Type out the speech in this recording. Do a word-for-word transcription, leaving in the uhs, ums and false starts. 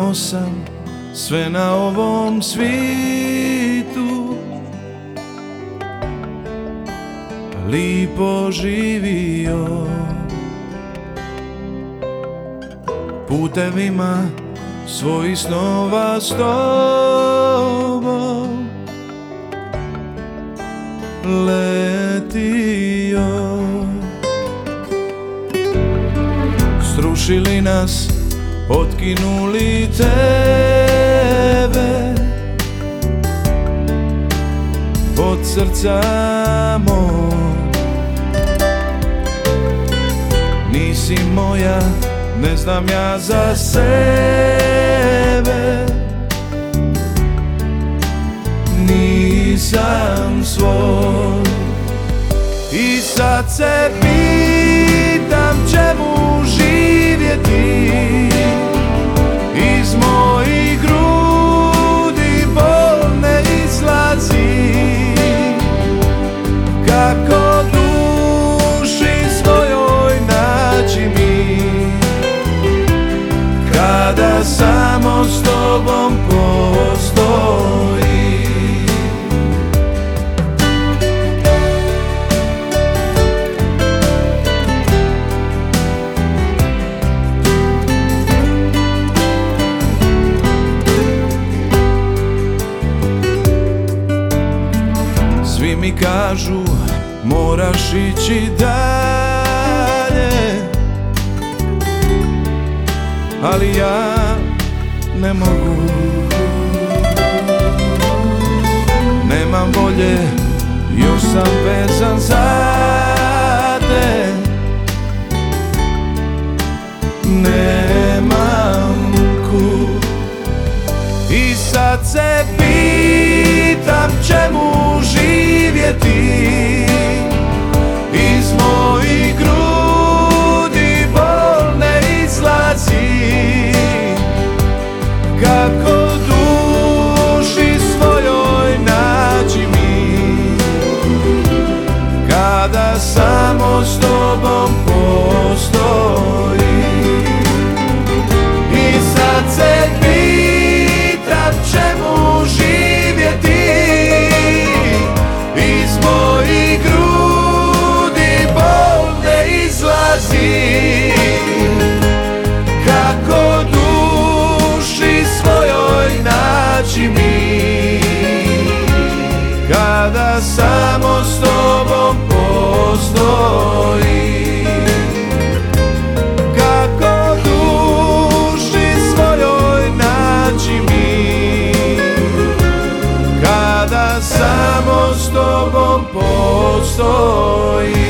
puno sam sve na ovom svitu lipo živio, putevima svojih snova s tobom letio. Srušili nas, otkinuli tebe od srca mog. Nisi moja, ne znam ja za sebe, nisam svoj. I sad se pitam čemu živjeti, iz mojih grudi bol ne izlazi. Kako duši svojoj naći mir, kada samo s tobom postoji. Svi mi kažu moraš ići dalje, ali ja ne mogu. Nemam volje, još sam vezan za te. Nemam kud. I sad se pitam čemu živjeti, iz mojih grudi bol ne izlazi. Kako duši svojoj naći mir, kada samo s tobom postoji. I sad se pitam čemu živjeti, iz mojih grudi bol ne izlazi. Kako duši svojoj naći mir, kada samo s tobom postoji. Kako duši svojoj naći mir, kada samo s tobom postoji.